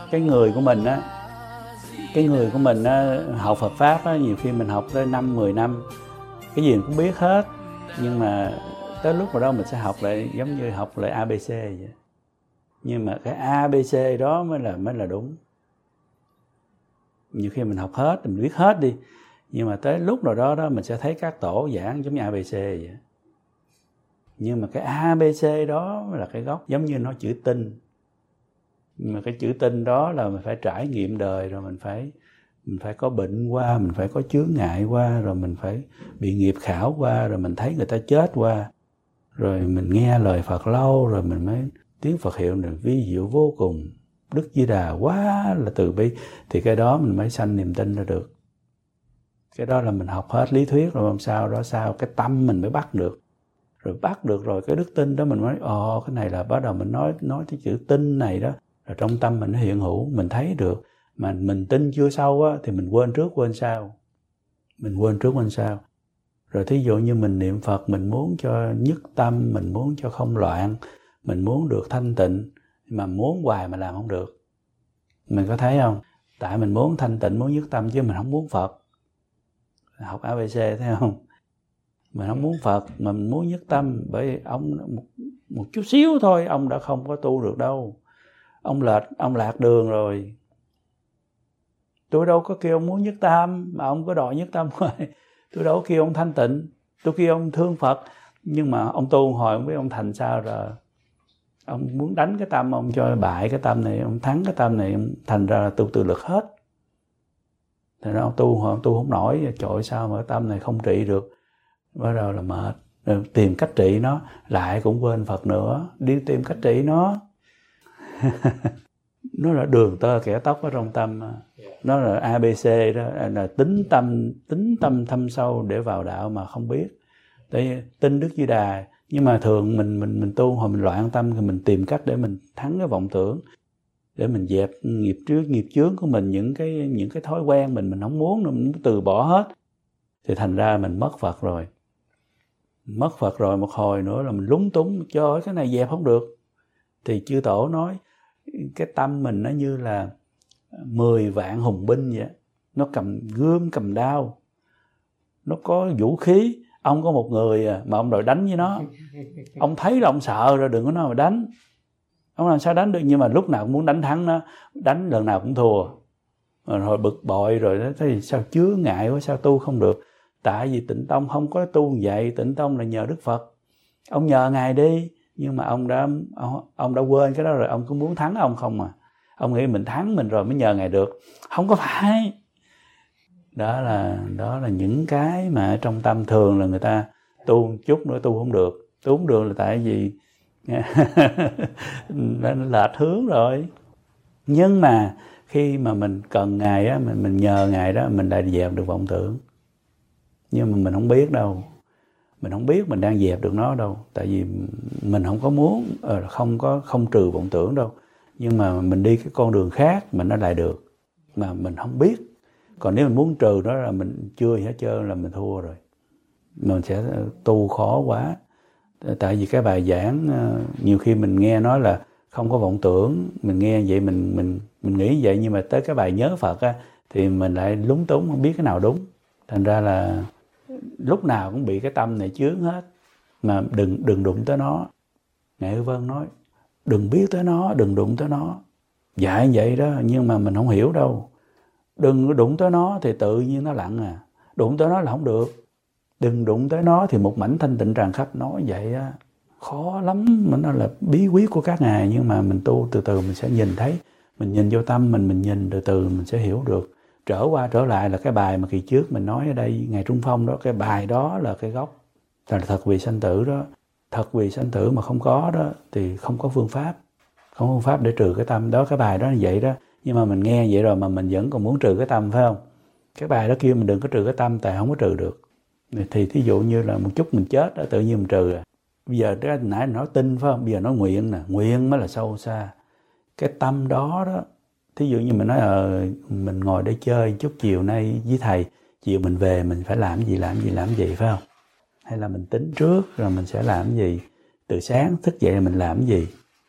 cái người của mình á, học Phật Pháp á, nhiều khi mình học tới 5-10 năm, cái gì mình cũng biết hết, nhưng mà tới lúc nào đó mình sẽ học lại giống như học lại ABC vậy. Nhưng mà cái ABC đó mới là đúng. Nhiều khi mình học hết, mình biết hết đi, nhưng mà tới lúc nào đó mình sẽ thấy các tổ giảng giống như ABC vậy. Nhưng mà cái ABC đó là cái gốc, giống như nó chữ tinh. Nhưng mà cái chữ tinh đó là mình phải trải nghiệm đời, rồi mình phải có bệnh qua, mình phải có chướng ngại qua, rồi mình phải bị nghiệp khảo qua, rồi mình thấy người ta chết qua, rồi mình nghe lời Phật lâu, rồi mình mới tiếng Phật hiệu này vi diệu vô cùng, Đức Di Đà quá là từ bi, thì cái đó mình mới sanh niềm tin ra được. Cái đó là mình học hết lý thuyết rồi, làm sao đó sao cái tâm mình mới bắt được. Rồi bắt được rồi cái đức tin đó mình mới cái này là bắt đầu mình nói cái chữ tin này đó, rồi trong tâm mình nó hiện hữu, mình thấy được. Mà mình tin chưa sâu á thì mình quên trước quên sau. Rồi thí dụ như mình niệm Phật, mình muốn cho nhất tâm, mình muốn cho không loạn, mình muốn được thanh tịnh, mà muốn hoài mà làm không được. Mình có thấy không? Tại mình muốn thanh tịnh, muốn nhất tâm chứ mình không muốn Phật. Học ABC thấy không? Mình không muốn Phật mà mình muốn nhất tâm, bởi ông một chút xíu thôi ông đã không có tu được đâu. Ông lạc đường rồi. Tôi đâu có kêu ông muốn nhất tâm mà ông có đòi nhất tâm rồi. Tôi đâu có kêu ông thanh tịnh, tôi kêu ông thương Phật, nhưng mà ông tu hồi không biết ông thành sao rồi. Ông muốn đánh cái tâm, ông cho bại cái tâm này, ông thắng cái tâm này, ông thành ra là tu tự lực hết. Thành ra ông tu không nổi, trời ơi, sao mà cái tâm này không trị được. Bắt đầu là mệt, rồi tìm cách trị nó, lại cũng quên Phật nữa, đi tìm cách trị nó. Nó là đường tơ kẻ tóc ở trong tâm. Nó là ABC đó, là tính tâm thâm sâu để vào đạo mà không biết. Tại tin Đức Di Đà, nhưng mà thường mình tu hồi mình loạn tâm thì mình tìm cách để mình thắng cái vọng tưởng, để mình dẹp nghiệp chướng của mình, những cái thói quen mình không muốn, mình muốn từ bỏ hết. Thì thành ra mình mất Phật rồi. Một hồi nữa là mình lúng túng, cho cái này dẹp không được. Thì chư tổ nói cái tâm mình nó như là 10 vạn hùng binh vậy. Nó cầm gươm cầm đao, nó có vũ khí. Ông có một người mà ông đòi đánh với nó, ông thấy là ông sợ rồi, đừng có nói mà đánh. Ông làm sao đánh được, nhưng mà lúc nào cũng muốn đánh thắng nó, đánh lần nào cũng thua. Rồi bực bội rồi đó, thấy sao chứa ngại quá, sao tu không được. Tại vì Tịnh Tông không có tu vậy, Tịnh Tông là nhờ Đức Phật. Ông nhờ Ngài đi, nhưng mà ông đã quên cái đó rồi, ông cứ muốn thắng ông không à. Ông nghĩ mình thắng mình rồi mới nhờ Ngài được. Không có phải. Đó là những cái mà trong tâm thường là người ta tu chút nữa tu không được. Tu không được là tại vì nó lệch hướng rồi. Nhưng mà khi mà mình cần Ngài á, mình nhờ Ngài đó, mình lại dẹp được vọng tưởng. Nhưng mà mình không biết đâu. Mình không biết mình đang dẹp được nó đâu. Tại vì mình không có muốn, không trừ vọng tưởng đâu. Nhưng mà mình đi cái con đường khác mình nó lại được. Mà mình không biết. Còn nếu mình muốn trừ đó là mình chưa gì hết trơn là mình thua rồi. Mình sẽ tu khó quá. Tại vì cái bài giảng nhiều khi mình nghe nói là không có vọng tưởng, mình nghe vậy mình nghĩ vậy, nhưng mà tới cái bài nhớ Phật á thì mình lại lúng túng không biết cái nào đúng. Thành ra là lúc nào cũng bị cái tâm này chướng hết. Mà đừng đụng tới nó. Ngài Hư Vân nói đừng biết tới nó, đừng đụng tới nó. Dạy vậy đó, nhưng mà mình không hiểu đâu. Đừng đụng tới nó thì tự nhiên nó lặng à. Đụng tới nó là không được. Đừng đụng tới nó thì một mảnh thanh tịnh tràn khắp. Nói vậy á, khó lắm. Nó là bí quyết của các ngài. Nhưng mà mình tu từ từ mình sẽ nhìn thấy. Mình nhìn vô tâm mình nhìn từ từ mình sẽ hiểu được. Trở qua trở lại là cái bài mà kỳ trước mình nói ở đây, Ngài Trung Phong đó, cái bài đó là cái gốc. Là thật vì sanh tử đó. Thật vì sanh tử mà không có đó thì không có phương pháp. Không có phương pháp để trừ cái tâm đó. Cái bài đó là vậy đó. Nhưng mà mình nghe vậy rồi mà mình vẫn còn muốn trừ cái tâm, phải không? Cái bài đó kêu mình đừng có trừ cái tâm, tại không có trừ được. Thì thí dụ như là một chút mình chết đó, tự nhiên mình trừ à. Bây giờ cái nãy nói tin, phải không? Bây giờ nói nguyện nè. Nguyện mới là sâu xa. Cái tâm đó đó, thí dụ như mình nói mình ngồi để chơi chút chiều nay với thầy, chiều mình về mình phải làm gì, phải không? Hay là mình tính trước rồi mình sẽ làm gì? Từ sáng thức dậy mình làm gì?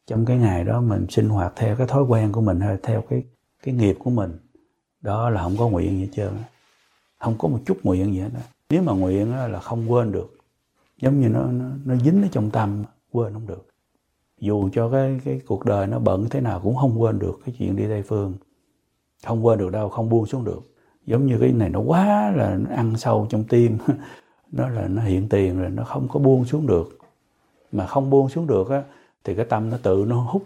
trong cái ngày đó mình sinh hoạt theo cái thói quen của mình hay theo cái nghiệp của mình, đó là không có nguyện gì hết trơn, không có một chút nguyện gì hết đó. Nếu mà nguyện là không quên được, giống như nó dính ở trong tâm, quên không được. Dù cho cái cuộc đời nó bận thế nào cũng không quên được cái chuyện đi Tây Phương, không quên được đâu, không buông xuống được. Giống như cái này nó quá là nó ăn sâu trong tim, nó hiện tiền rồi, nó không có buông xuống được. Mà không buông xuống được á thì cái tâm nó tự nó hút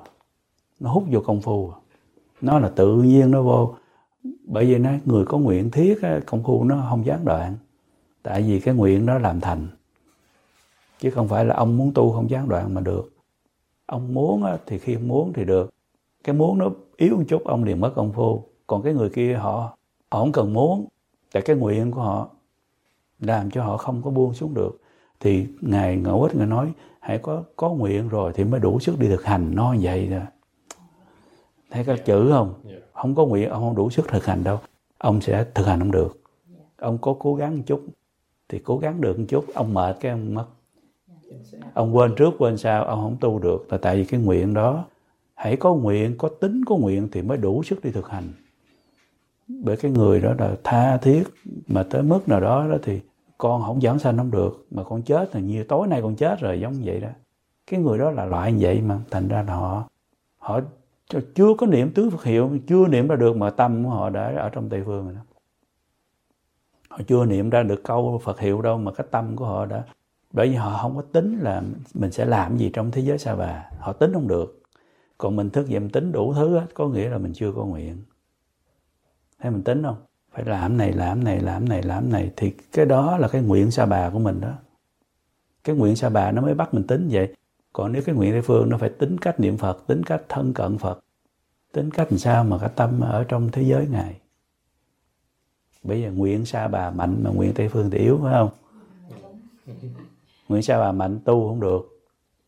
vô công phu, nó là tự nhiên nó vô. Bởi vì nó người có nguyện thiết á, công phu nó không gián đoạn, tại vì cái nguyện đó làm thành, chứ không phải là ông muốn tu không gián đoạn mà được. Ông muốn á, thì khi ông muốn thì được, cái muốn nó yếu một chút ông liền mất công phu. Còn cái người kia họ không cần muốn, tại cái nguyện của họ làm cho họ không có buông xuống được. Thì Ngài Ngẫu Ích Ngài nói hãy có nguyện rồi thì mới đủ sức đi thực hành, nó như vậy rồi. Thấy các chữ không? Không có nguyện ông không đủ sức thực hành đâu, ông sẽ thực hành không được. Ông có cố gắng một chút thì cố gắng được một chút, ông mệt cái ông mất. Ông quên trước quên sau, ông không tu được, là tại vì cái nguyện đó. Hãy có nguyện, có tính có nguyện thì mới đủ sức đi thực hành. Bởi cái người đó là tha thiết, mà tới mức nào đó thì con không giảng sanh không được, mà con chết thì như tối nay con chết rồi, giống vậy đó. Cái người đó là loại như vậy mà, thành ra là họ chưa có niệm tứ Phật hiệu, chưa niệm ra được mà tâm của họ đã ở trong Tây Phương rồi đó. Họ chưa niệm ra được câu Phật hiệu đâu mà cái tâm của họ đã. Bởi vì họ không có tính là mình sẽ làm gì trong thế giới Sa Bà, họ tính không được. Còn mình thức dậy mình tính đủ thứ hết, có nghĩa là mình chưa có nguyện. Thấy mình tính không? Phải làm này, làm này, làm này, làm này, thì cái đó là cái nguyện Sa Bà của mình đó. Cái nguyện Sa Bà nó mới bắt mình tính vậy. Còn nếu cái nguyện Tây Phương nó phải tính cách niệm Phật, tính cách thân cận Phật, tính cách làm sao mà cái tâm ở trong thế giới Ngài. Bây giờ nguyện Sa Bà mạnh mà nguyện Tây Phương thì yếu, phải không? Nguyện Sa Bà mạnh tu không được.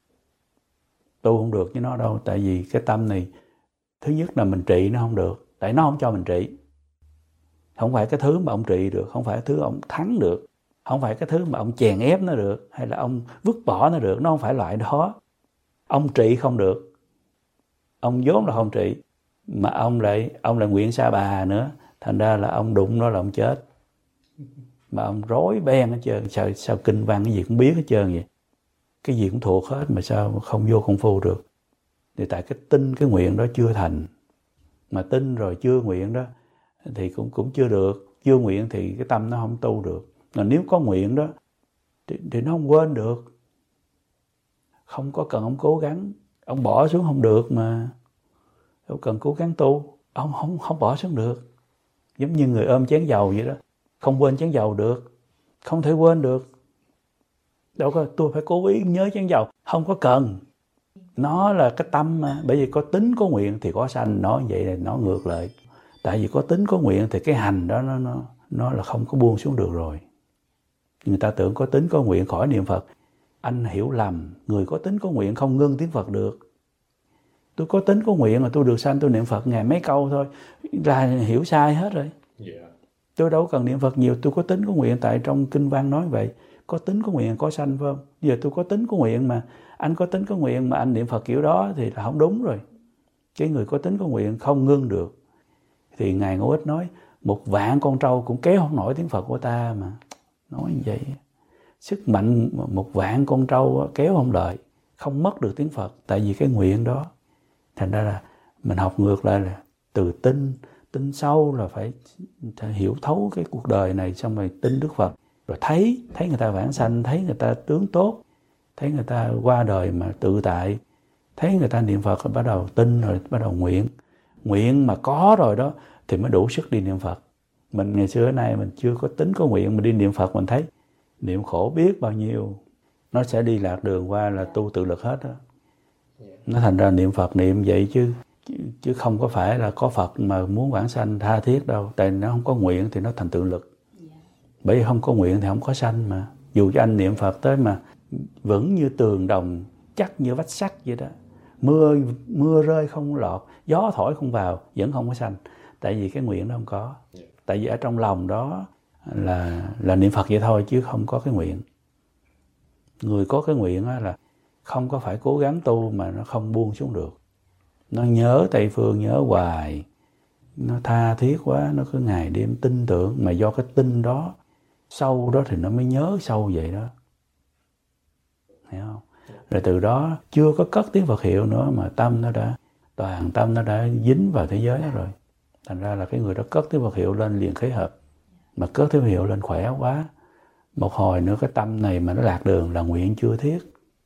Tu không được với nó đâu. Tại vì cái tâm này, thứ nhất là mình trị nó không được, tại nó không cho mình trị. Không phải cái thứ mà ông trị được, không phải cái thứ ông thắng được, không phải cái thứ mà ông chèn ép nó được, hay là ông vứt bỏ nó được, nó không phải loại đó. Ông trị không được, ông vốn là không trị, mà ông lại nguyện Sa Bà nữa, thành ra là ông đụng nó là ông chết. Mà ông rối beng hết trơn, sao kinh văn cái gì cũng biết hết trơn vậy. Cái gì cũng thuộc hết mà sao không vô công phu được. Thì tại cái tin cái nguyện đó chưa thành. Mà tin rồi chưa nguyện đó thì cũng chưa được. Chưa nguyện thì cái tâm nó không tu được. Mà nếu có nguyện đó thì nó không quên được. Không có cần ông cố gắng, ông bỏ xuống không được mà. Ông cần cố gắng tu, ông không bỏ xuống được. Giống như người ôm chén dầu vậy đó, không quên chén dầu được, không thể quên được. Đâu có tôi phải cố ý nhớ chén dầu, không có cần. Nó là cái tâm mà, bởi vì có tính có nguyện thì có sanh, nó vậy là nó ngược lại. Tại vì có tính có nguyện thì cái hành đó nó là không có buông xuống được rồi. Người ta tưởng có tính có nguyện khỏi niệm Phật. Anh hiểu lầm, người có tính có nguyện không ngưng tiếng Phật được. Tôi có tính có nguyện mà tôi được sanh, tôi niệm Phật ngày mấy câu thôi là hiểu sai hết rồi. Tôi đâu cần niệm Phật nhiều, tôi có tính có nguyện, tại trong kinh văn nói vậy. Có tính có nguyện có sanh, phải không? Giờ tôi có tính có nguyện mà anh có tính có nguyện mà anh niệm Phật kiểu đó thì là không đúng rồi. Cái người có tính có nguyện không ngưng được. Thì Ngài Ngẫu Ích nói 1,000,000 con trâu cũng kéo không nổi tiếng Phật của ta mà. Nói như vậy. Sức mạnh 1,000,000 con trâu kéo không đợi, không mất được tiếng Phật. Tại vì cái nguyện đó. Thành ra là mình học ngược lại là từ tin sâu là phải hiểu thấu cái cuộc đời này, xong rồi tin Đức Phật. Rồi thấy người ta vãng sanh, thấy người ta tướng tốt, thấy người ta qua đời mà tự tại, thấy người ta niệm Phật rồi bắt đầu tin, rồi bắt đầu nguyện. Nguyện mà có rồi đó thì mới đủ sức đi niệm Phật. Mình ngày xưa nay mình chưa có tính có nguyện, mình đi niệm Phật mình thấy niệm khổ biết bao nhiêu, nó sẽ đi lạc đường qua là tu tự lực hết đó. Nó thành ra niệm Phật niệm vậy chứ không có phải là có Phật mà muốn vãng sanh tha thiết đâu. Tại nó không có nguyện thì nó thành tự lực. Bởi vì không có nguyện thì không có sanh mà. Dù cho anh niệm Phật tới mà vững như tường đồng, chắc như vách sắt vậy đó, mưa rơi không lọt, gió thổi không vào, vẫn không có sanh. Tại vì cái nguyện đó không có. Tại vì ở trong lòng đó là niệm Phật vậy thôi chứ không có cái nguyện. Người có cái nguyện là không có phải cố gắng tu mà nó không buông xuống được. Nó nhớ Tây Phương, nhớ hoài, nó tha thiết quá, nó cứ ngày đêm tin tưởng, mà do cái tin đó sâu đó thì nó mới nhớ sâu vậy đó, hiểu không? Rồi từ đó chưa có cất tiếng Phật hiệu nữa mà tâm nó đã, toàn tâm nó đã dính vào thế giới đó rồi. Thành ra là cái người đó cất tiếng Phật hiệu lên liền khế hợp, mà cất tiếng Phật hiệu lên khỏe quá, một hồi nữa cái tâm này mà nó lạc đường là nguyện chưa thiết.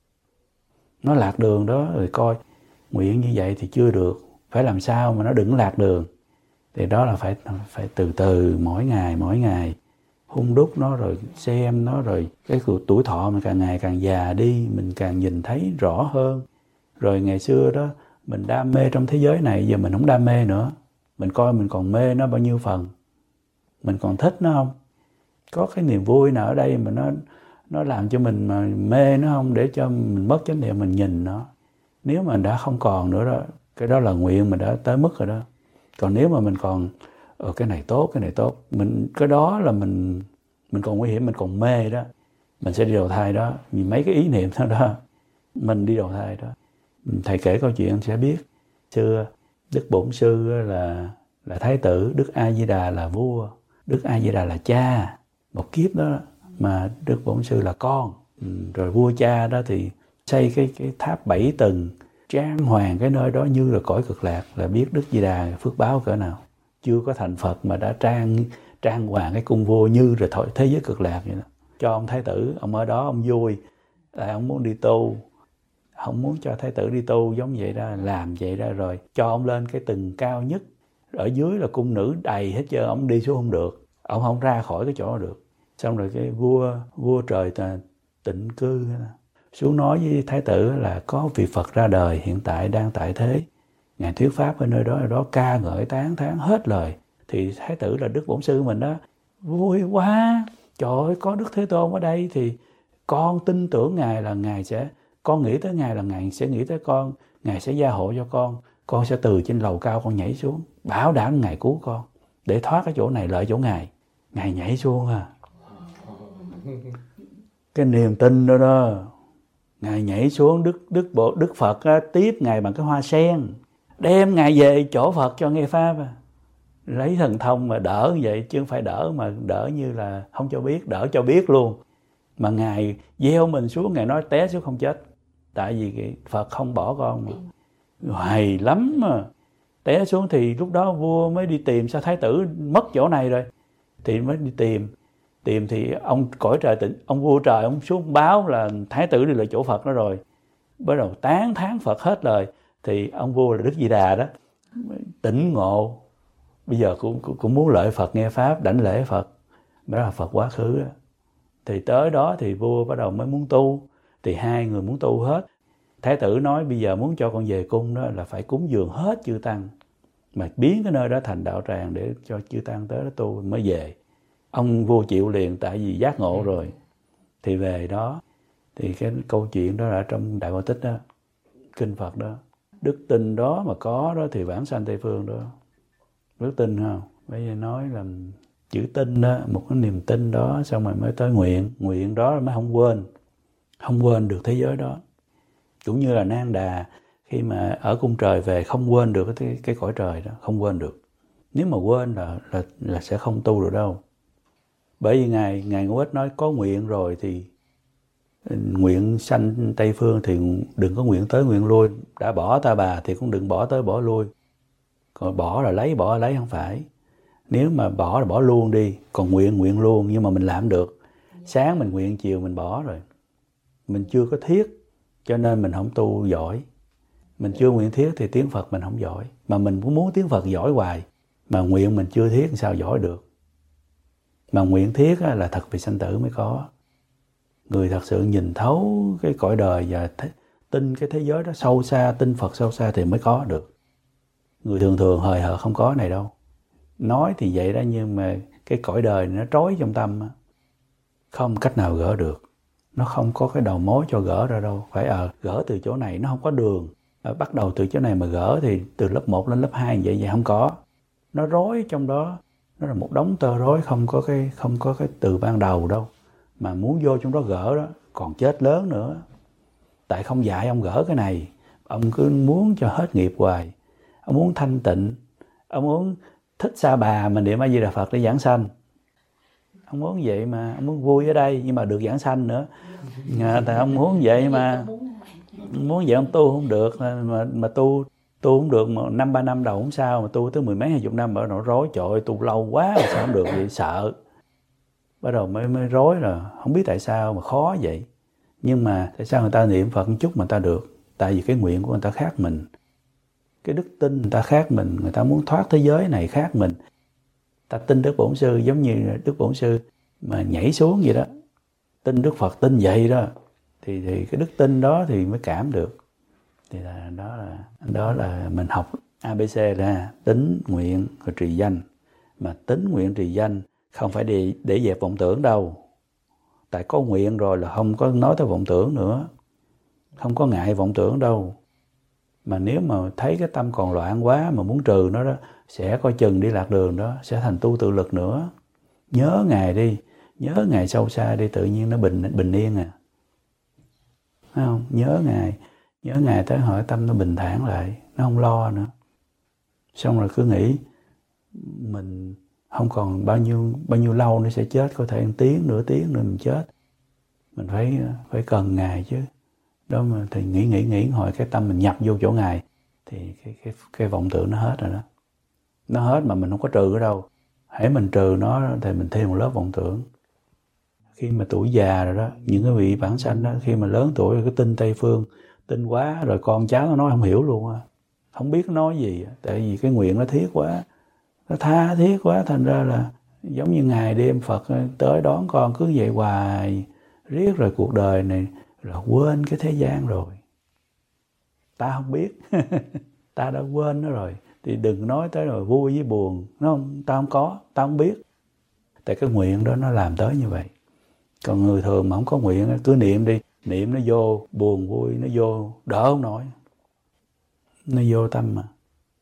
Nó lạc đường đó rồi coi nguyện như vậy thì chưa được, phải làm sao mà nó đừng lạc đường. Thì đó là phải từ từ, mỗi ngày hun đúc nó, rồi xem nó, rồi cái tuổi thọ mình càng ngày càng già đi, mình càng nhìn thấy rõ hơn. Rồi ngày xưa đó mình đam mê trong thế giới này, giờ mình không đam mê nữa. Mình coi mình còn mê nó bao nhiêu phần, mình còn thích nó không? Có cái niềm vui nào ở đây mà nó làm cho mình mà mê nó không, để cho mình mất chánh niệm mình nhìn nó. Nếu mà đã không còn nữa đó, cái đó là nguyện mình đã tới mức rồi đó. Còn nếu mà mình còn cái này tốt, mình cái đó là mình còn nguy hiểm, mình còn mê đó, mình sẽ đi đầu thai đó. Vì mấy cái ý niệm đó mình đi đầu thai đó. Thầy kể câu chuyện sẽ biết. Xưa Đức Bổn Sư là thái tử, Đức A Di Đà là vua, Đức A Di Đà là cha. Một kiếp đó mà Đức Bổn Sư là con. Rồi vua cha đó thì xây cái tháp 7 tầng, trang hoàng cái nơi đó như là cõi cực lạc, là biết Đức Di Đà phước báo cỡ nào. Chưa có thành Phật mà đã trang hoàng cái cung vua như là thế giới cực lạc vậy đó. Cho ông thái tử, ông ở đó ông vui, là ông muốn đi tu, không muốn cho thái tử đi tu giống vậy đó, làm vậy đó, rồi cho ông lên cái tầng cao nhất, ở dưới là cung nữ đầy hết trơn, ông đi xuống không được, ông không ra khỏi cái chỗ đó được. Xong rồi cái vua trời Tịnh Cư xuống nói với thái tử là có vị Phật ra đời hiện tại đang tại thế, ngài thuyết pháp ở nơi đó ca ngợi tán thán hết lời. Thì thái tử là Đức Bổn Sư mình đó, vui quá, trời ơi, có Đức Thế Tôn ở đây thì con tin tưởng ngài là ngài sẽ, con nghĩ tới ngài là ngài sẽ nghĩ tới con, ngài sẽ gia hộ cho con sẽ từ trên lầu cao con nhảy xuống, bảo đảm ngài cứu con để thoát cái chỗ này lợi chỗ ngài nhảy xuống à. Cái niềm tin đó đó, ngài nhảy xuống, Đức Phật á, tiếp ngài bằng cái hoa sen, đem ngài về chỗ Phật cho nghe pháp à. Lấy thần thông mà đỡ như vậy, chứ không phải đỡ mà đỡ như là không cho biết, đỡ cho biết luôn. Mà ngài gieo mình xuống, ngài nói té xuống không chết, tại vì cái Phật không bỏ con mà. Hay lắm mà. Té xuống thì lúc đó vua mới đi tìm, sao thái tử mất chỗ này rồi, thì mới đi tìm thì ông cõi trời ông vua trời ông xuống báo là thái tử đi lại chỗ Phật đó rồi, bắt đầu tán thán Phật hết lời. Thì ông vua là Đức Di Đà đó tỉnh ngộ, bây giờ cũng muốn lợi Phật nghe pháp, đảnh lễ Phật, đó là Phật quá khứ đó. Thì tới đó thì vua bắt đầu mới muốn tu, thì hai người muốn tu hết. Thái tử nói bây giờ muốn cho con về cung đó là phải cúng dường hết chư tăng, mà biến cái nơi đó thành đạo tràng để cho chư tăng tới đó tu mới về. Ông vua chịu liền, tại vì giác ngộ rồi. Thì về đó, thì cái câu chuyện đó là trong Đại Bảo Tích đó, kinh Phật đó. Đức tin đó mà có đó thì vãng sanh Tây Phương đó. Đức tin không? Bây giờ nói là chữ tin đó, một cái niềm tin đó, xong rồi mới tới nguyện. Nguyện đó mới không quên được thế giới đó. Cũng như là Nang Đà khi mà ở cung trời về không quên được cái cõi trời đó, không quên được. Nếu mà quên là sẽ không tu được đâu. Bởi vì Ngài Ngũ Ích nói có nguyện rồi thì nguyện sanh Tây Phương thì đừng có nguyện tới nguyện lui. Đã bỏ Ta Bà thì cũng đừng bỏ tới bỏ lui. Còn bỏ là lấy, bỏ là lấy không phải. Nếu mà bỏ là bỏ luôn đi. Còn nguyện luôn, nhưng mà mình làm được. Sáng mình nguyện, chiều mình bỏ rồi. Mình chưa có thiết, cho nên mình không tu giỏi. Mình chưa nguyện thiết thì tiếng Phật mình không giỏi. Mà mình cũng muốn tiếng Phật giỏi hoài. Mà nguyện mình chưa thiết sao giỏi được. Mà nguyện thiết là thật vì sanh tử mới có. Người thật sự nhìn thấu cái cõi đời và tin cái thế giới đó sâu xa, tin Phật sâu xa thì mới có được. Người thường hời hợt không có này đâu. Nói thì vậy đó, nhưng mà cái cõi đời nó trói trong tâm, không cách nào gỡ được. Nó không có cái đầu mối cho gỡ ra đâu. Phải gỡ từ chỗ này, nó không có đường. Bắt đầu từ chỗ này mà gỡ thì từ lớp 1 lên lớp 2 vậy không có. Nó rối trong đó. Nó là một đống tơ rối, không có cái từ ban đầu đâu. Mà muốn vô trong đó gỡ đó, còn chết lớn nữa. Tại không dạy ông gỡ cái này, ông cứ muốn cho hết nghiệp hoài. Ông muốn thanh tịnh, ông muốn Thích Sa Bà mình niệm A Di Đà Phật để giảng sanh. Ông muốn vậy mà, ông muốn vui ở đây nhưng mà được giảng sanh nữa. Tại ông muốn vậy mà, muốn vậy ông tu không được, mà tu không được, 5-3 năm đầu không sao, mà tu tới 10 mấy 20 năm bắt đầu rối, trời ơi, tu lâu quá mà sao không được vậy, sợ. Bắt đầu mới rối rồi, không biết tại sao mà khó vậy. Nhưng mà tại sao người ta niệm Phật một chút mà người ta được? Tại vì cái nguyện của người ta khác mình, cái đức tin người ta khác mình, người ta muốn thoát thế giới này khác mình. Ta tin Đức Bổn Sư giống như Đức Bổn Sư mà nhảy xuống vậy đó, tin Đức Phật tin vậy đó, thì cái đức tin đó thì mới cảm được. Thì đó là mình học ABC ra tín, nguyện rồi trì danh. Mà tín, nguyện, trì danh không phải để dẹp vọng tưởng đâu. Tại có nguyện rồi là không có nói tới vọng tưởng nữa, không có ngại vọng tưởng đâu. Mà nếu mà thấy cái tâm còn loạn quá mà muốn trừ nó đó, sẽ coi chừng đi lạc đường đó, sẽ thành tu tự lực nữa. Nhớ Ngài đi, nhớ Ngài sâu xa đi, tự nhiên nó bình yên à. Thấy không? Nhớ Ngài tới hỏi tâm nó bình thản lại, nó không lo nữa. Xong rồi cứ nghĩ mình không còn bao nhiêu lâu nữa sẽ chết, có thể 1 tiếng, nửa tiếng nữa mình chết. Mình phải cần Ngài chứ. Đó mà thì nghĩ hồi cái tâm mình nhập vô chỗ Ngài thì cái vọng tưởng nó hết rồi đó. Nó hết mà mình không có trừ ở đâu. Hãy mình trừ nó thì mình thêm một lớp vọng tưởng. Khi mà tuổi già rồi đó, những cái vị bản sanh đó, khi mà lớn tuổi rồi cái tin Tây Phương, tin quá rồi con cháu nó nói không hiểu luôn á. Không biết nó nói gì, tại vì cái nguyện nó thiết quá, nó tha thiết quá, thành ra là giống như ngày đêm Phật tới đón con cứ vậy hoài, riết rồi cuộc đời này là quên cái thế gian rồi. Ta không biết, ta đã quên nó rồi, thì đừng nói tới rồi vui với buồn, nó không, ta không có, ta không biết. Tại cái nguyện đó nó làm tới như vậy. Còn người thường mà không có nguyện, cứ niệm đi, niệm nó vô, buồn vui nó vô, đỡ không nổi. Nó vô tâm mà.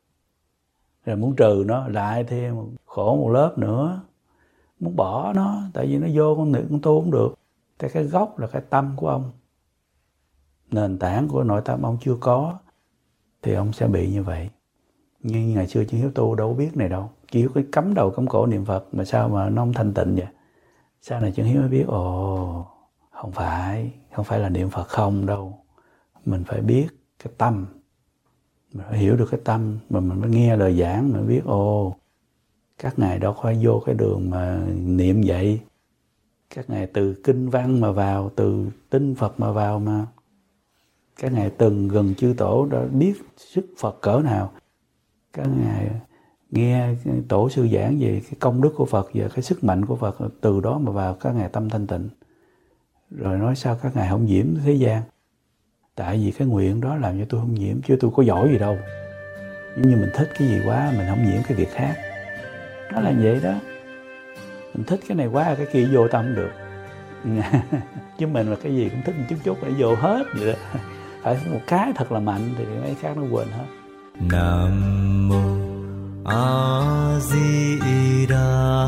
Rồi muốn trừ nó lại thêm khổ một lớp nữa. Muốn bỏ nó, tại vì nó vô con tu không được. Tại cái gốc là cái tâm của ông. Nền tảng của nội tâm ông chưa có, thì ông sẽ bị như vậy. Nhưng ngày xưa Chứng Hiếu tu đâu biết này đâu. Chỉ có cắm đầu cắm cổ niệm Phật mà sao mà nó không thanh tịnh vậy. Sau này Chứng Hiếu mới biết, không phải là niệm Phật không đâu. Mình phải biết cái tâm. Mình phải hiểu được cái tâm, mà mình mới nghe lời giảng, mình biết các ngài đâu phải vô cái đường mà niệm vậy. Các ngài từ kinh văn mà vào, từ tin Phật mà vào mà. Các ngài từng gần chư tổ đã biết sức Phật cỡ nào. Các ngài nghe tổ sư giảng về cái công đức của Phật và cái sức mạnh của Phật, từ đó mà vào các ngài tâm thanh tịnh. Rồi nói sao các ngài không nhiễm thế gian. Tại vì cái nguyện đó làm cho tôi không nhiễm, chứ tôi có giỏi gì đâu. Giống như mình thích cái gì quá, mình không nhiễm cái việc khác. Nó là vậy đó. Mình thích cái này quá, cái kia vô tâm không được. Chứ mình là cái gì cũng thích một chút để vô hết vậy đó. Phải một cái thật là mạnh thì mấy khác nó quên hết. Nam mô A Di Đà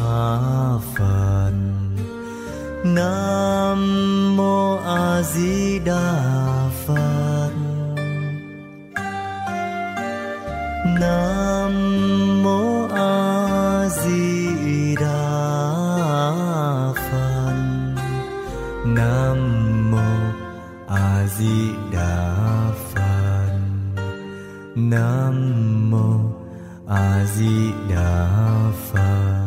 Phật. Nam mô A Di Đà Phật. Nam mô A Di Đà Phật. Nam mô A Di Đà Phật. Nam mô A Di Đà Phật.